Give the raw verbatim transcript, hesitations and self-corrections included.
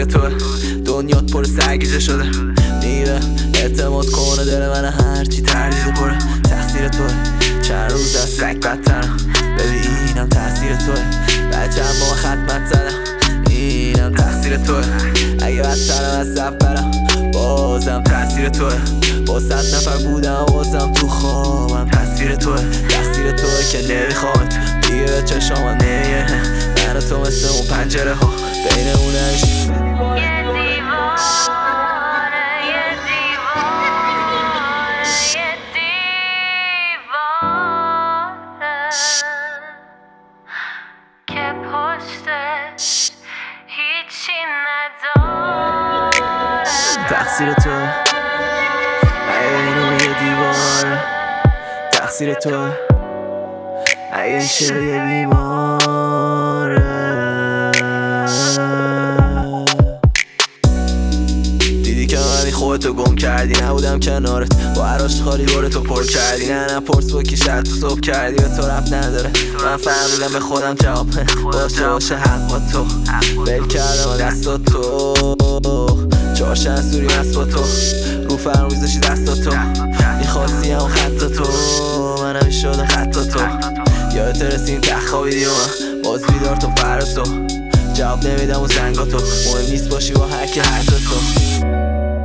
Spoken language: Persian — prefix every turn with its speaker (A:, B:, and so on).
A: تقصیر توه. دنیات پر سرگیجه شده، میره اعتماد کنه دل من هرچی تردید پره. تقصیر توه چند روز از سگ بدترم، ببینم تقصیر توه. بچه هم با خدمت زدم، اینم تقصیر توه. اگه بدترم از صف برم بازم تقصیر توه. با صد نفر بودم بازم تو خوابم تقصیر توه. تقصیر توه که نمیخواد دیگه به چشام نمیه. من و تو مثل اون پنجره ها بینمونش تقصیر توه. اگه اینو یه دیواره تقصیر توه. اگه این شعر یه بیماره دیدی که منی خودتو گم کردی، نبودم کنارت با عراش خالی دورتو پر کردی. نه نه پرس با کی شد تو صبح کردی، به تو رب نداره. من فهمیدم به خودم جواب باشه باشه حق با تو. بل کردم دستات تو چهارشن سوری هست با تو. رو فرم ریزشی دستا تو میخواستی همون خطا تو، منم شده خطا تو. یادت رسیم ته خوابیدی و من باز بیدار تو فردا تو. جواب نمیدم و زنگا تو، مهم نیست باشی با هر که هر تو.